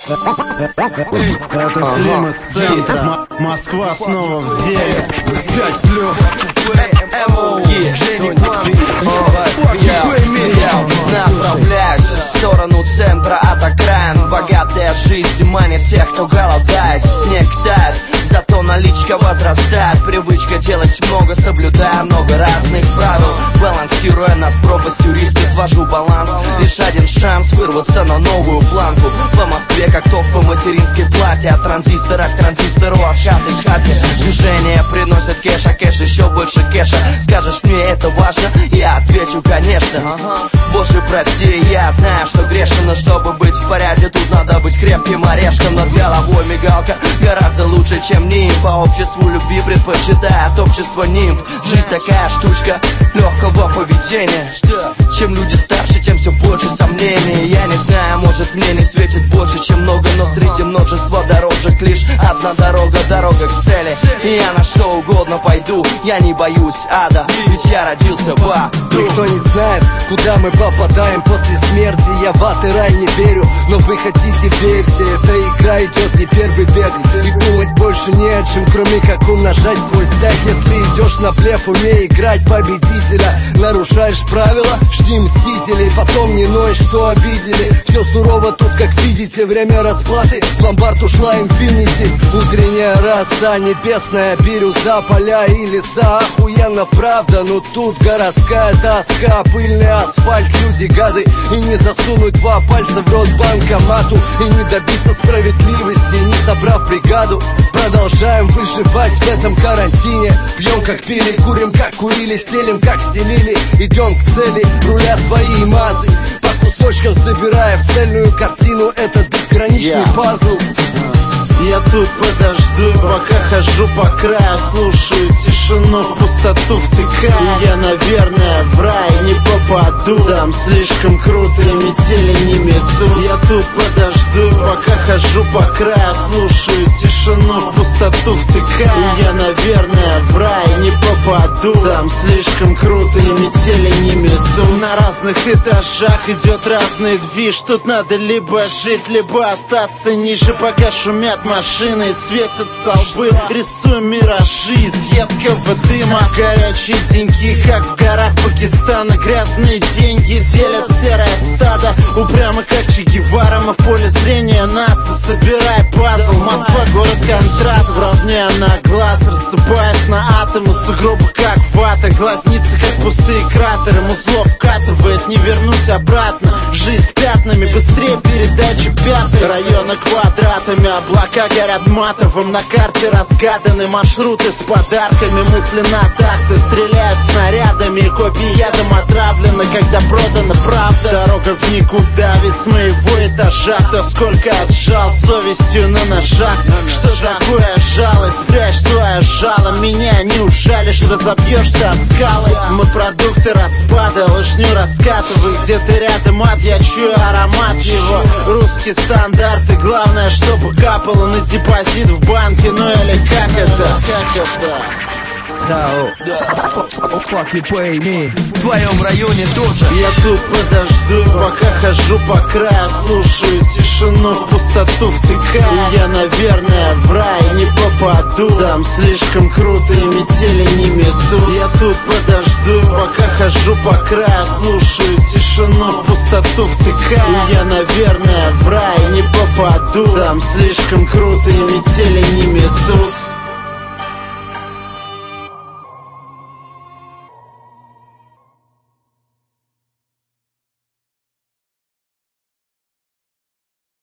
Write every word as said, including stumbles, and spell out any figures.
Это Слим из центра. Москва снова в деле. Пять плюс. Направляюсь в сторону центра от окраин. Богатая жизнь манит тех, кто голодает. Снег тает, зато наличка возрастает. Привычка делать много, соблюдая много разных правил. Балансируя нас пропастью риска, свожу баланс. Лишь один шанс вырваться на новую планку. По Москве, как топ по материнской плате. От транзистора к транзистору, от хаты к хате. Движение приносит кэш, а кэш еще больше кэша. Скажешь мне, это важно? Я отвечу, конечно. Боже, прости, я знаю, что грешен, но чтобы быть в порядке, тут надо быть крепким орешком. Над головой мигалка гораздо лучше, чем нимф. По обществу любви предпочитает общество нимф. Жизнь такая штучка легкого поведения. Чем люди старше, тем все больше сомнений. Я не знаю, может мне не светит больше, чем много, но среди множества дорожек лишь одна дорога, дорога к цели. И я на что угодно пойду, я не боюсь ада, ведь я родился в аду. Никто не знает, куда мы попадаем после смерти. Я в ад и рай не верю, но вы хотите верьте. Эта игра идет не первый век, и думать больше не о чем, кроме как умножать свой стек. Если идешь на блеф, умей играть победителя. Нарушаешь правила, жди мстителей. Потом не ноешь, что обидели. Все сурово тут, как видите, время расплаты. В ломбард ушла инфинити. Утренняя роса, небесная бирюза, поля и леса. Охуенно правда, но тут городская доска, пыльный асфальт, люди гады. И не засунуть два пальца в рот банкомату, и не добиться справедливости, не собрав бригаду. Продолжаем выживать в этом карантине. Пьем как пили, курим как курили, стелим как стелили. Идем к цели, руля свои мазы, по кусочкам собирая в цельную картину этот безграничный yeah. пазл. Я тут подожду, пока хожу по краю, слушаю тишину, в пустоту втыкаю. Я, наверное, в рай не попаду, там слишком круто и метели не мету. Я тут подожду, пока хожу по краю, слушаю тишину, в пустоту втыкаю. Я, наверное, в рай не попаду, там слишком круто и метели не мету. На разных этажах идет разный движ, тут надо либо жить, либо остаться ниже, пока шумят машины, светят столбы, рисуем миражи из едкого дыма. Горячие деньги, как в горах Пакистана. Грязные деньги делят серое стадо. Упрямо как Че Гевара, мы в поле зрения НАСА. Собирай пазл, Москва, город контраст. В равне на глаз, рассыпаясь на атомы. Сугробы как вата, глазницы как пустые кратеры. Музло вкатывает, не вернуть обратно. Жизнь с пятнами, быстрее передачи пятой. Района квадратами, облака горят матовым. На карте разгаданы маршруты с подарками. Мысли на такты, стреляют снарядами. Копии ядом отравлены, когда продана правда. Дорога в никуда, ведь с моего этажа кто сколько отжал совестью на ножах. Что такое жалость? Прячь свое жало, меня не ужалишь, разобьешься от скалы. Мы продукты распада, лыжню раскатывай. Где-то рядом ад, я чую аромат его. Русские стандарты, главное, чтобы капало на депозит в банке. Ну или как это? Как это? So, oh, fuck you, pay me. В твоем районе тоже. Я тут подожду, пока хожу по краю, слушаю тишину, в пустоту втыкаю. Я, наверное, в рай не попаду, там слишком круто и метели не мету. Я тут подожду, пока хожу по краю, слушаю тишину, в пустоту втыкаю. Я, наверное, в рай не попаду, там слишком круто и метели не мету.